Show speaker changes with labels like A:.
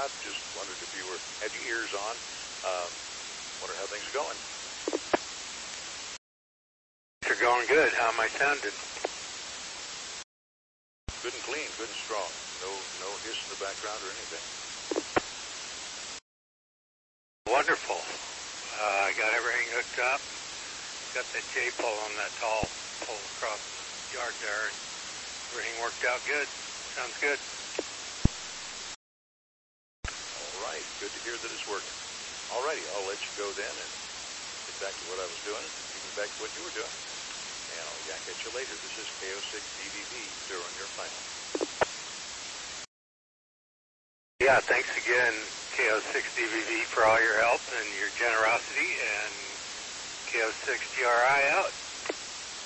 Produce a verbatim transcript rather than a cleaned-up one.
A: about. Just wondered if you were had your ears on. Um, wonder how things are going.
B: They're going good. How am I sounding?
A: Good and clean, good and strong. No, no hiss in the background or anything.
B: Wonderful. Uh, I got everything hooked up. Got that J-pole on that tall pole across the yard there, and everything worked out good. Sounds good.
A: All right, good to hear that it's working. All righty, I'll let you go then and get back to what I was doing, and you get back to what you were doing. And I'll yak at you later. This is K O six D V V, zero on your final.
B: Yeah, thanks again, K O six D V V, for all your help and your generosity, and K O six G R I out.